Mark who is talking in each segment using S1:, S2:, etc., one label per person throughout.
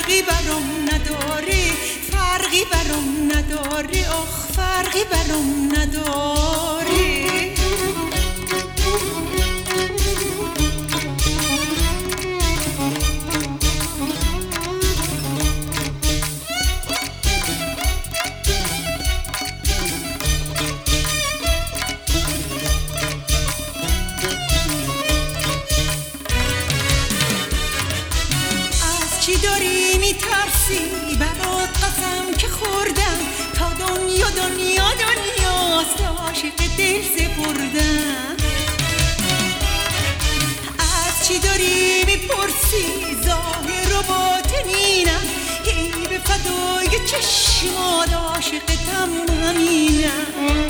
S1: فرقی برام نداری، فرقی برام نداری، آخ فرقی برام نداری. چی داری میترسی؟ برات قسم که خوردم تا دنیا دنیا دنیاست، عاشق دل سپردم. از چی داری میپرسی؟ ظاهر و باطنینم، ای به فدای چشمات عاشقتم همینم.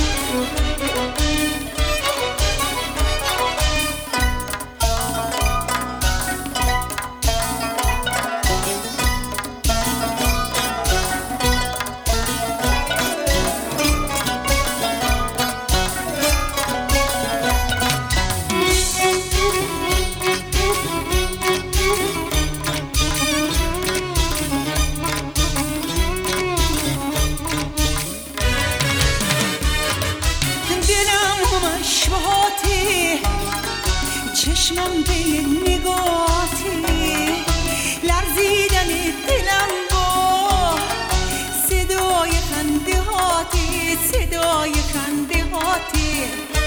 S1: چشمم به نگاهی، لرزیدن دلم با صدای خنده هاتی، صدای خنده هاتی.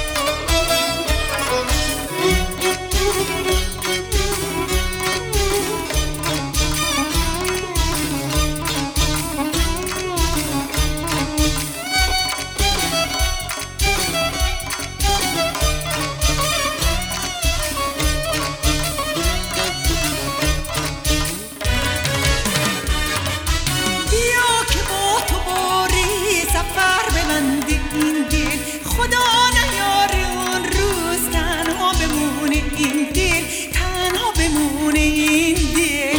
S1: خدا نیاره اون روز تنها بمونه این دل، تنها بمونه این دل.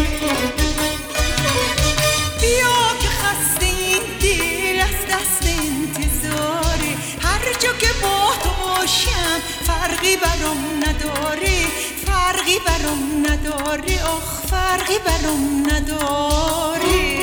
S1: بیا که خسته این دل از دست انتظاره، هر جا که با تو باشم فرقی برام نداره، فرقی برام نداره، آخ فرقی برام نداره.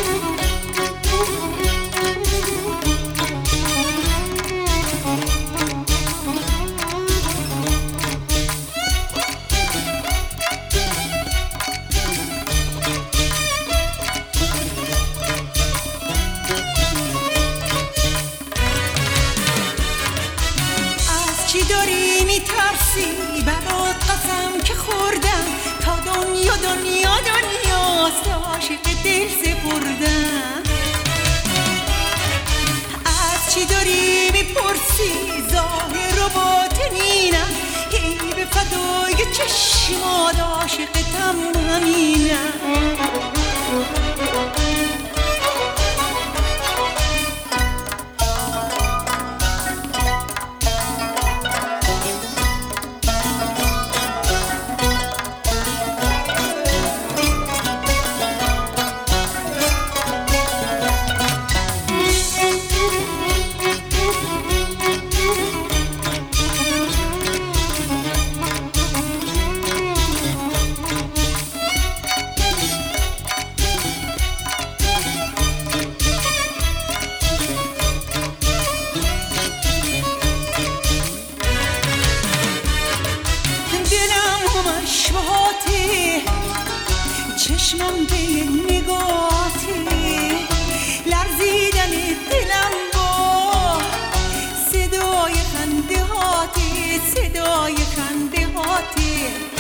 S1: چی داری میترسی؟ برات قسم که خوردم تا دنیا دنیا دنیاست، عاشق دل سپردم. از چی داری میپرسی؟ ظاهر و باطنینم، ای به فدای چشمات عاشقتم همینم. چشمم به نگاهی، لرزیدن دلم با صدای خنده هاتی، صدای خنده هاتی.